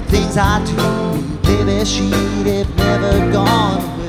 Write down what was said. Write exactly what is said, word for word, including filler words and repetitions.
things I do, baby, she'd have never gone away.